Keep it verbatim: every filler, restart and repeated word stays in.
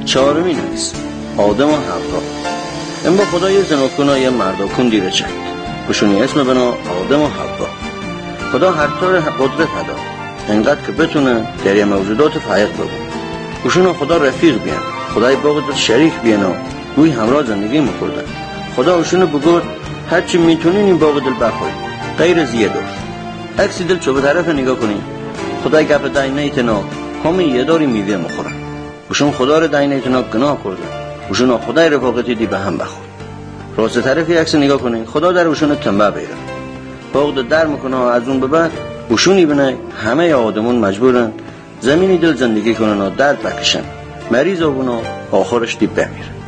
چهارمین عکس آدم و حوا. این با خدای زنوکن و یه مرداکن دیره چند بشونی اسم بنا آدم و حوا. خدا هر طور قدرت هدا انقدر که بتونه در یه موجودات فایق بگون بشون خدا رفیق بیان، خدای باقیدت شریک بیان و روی همراه زندگی مکردن. خدا اوشونو بگود هرچی میتونین این باقی دل بخواه غیر زیاده. عکسی دل چوب طرف نگاه کنین خدای گپ دای نیتنا همه یه داری میوه مخورن. اوشون خدا رو دای نیتنا گناه کردن، اوشون خدای رفاقتی دی به هم بخور. راست طرفی عکس نگاه کنین خدا در اوشون تنبه بیره باقی در میکنه و از اون به بعد اوشونی بینه همه آدمون مجبورن زمینی دل زندگی کنن و درد بکشن، مریض آبون و آخرش دی بمیر.